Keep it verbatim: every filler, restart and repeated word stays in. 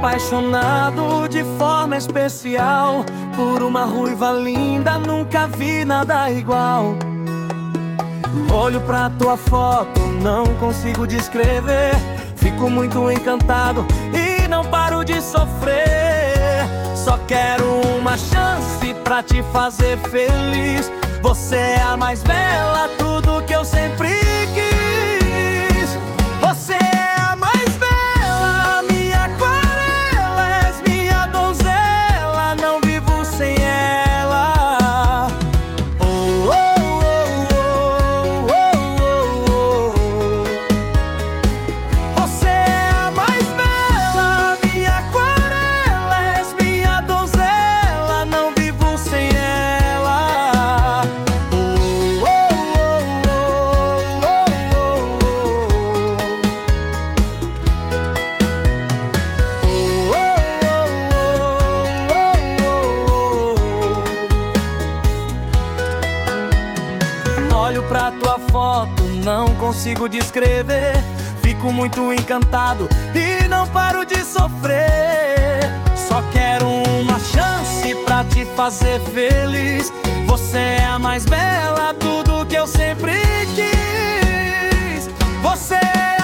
apaixonado de forma especial por uma ruiva linda, nunca vi nada igual. Olho pra tua foto, não consigo descrever. Fico muito encantado e não paro de sofrer. Só quero uma chance pra te fazer feliz. Você é a mais bela, tudo que eu sempre quis. Você é a mais bela, minha aquarela. És minha donzela, não vivo sem ela. Oh, oh, oh, oh, oh, oh. Você é a mais bela, minha aquarela. És minha donzela, não vivo sem ela. Oh, oh, oh, oh, oh, oh. Olho pra tua foto, não consigo descrever. Fico muito encantado e não paro de sofrer. Só quero uma chance pra te fazer feliz. Você é a mais bela, tudo que eu sempre quis. Você é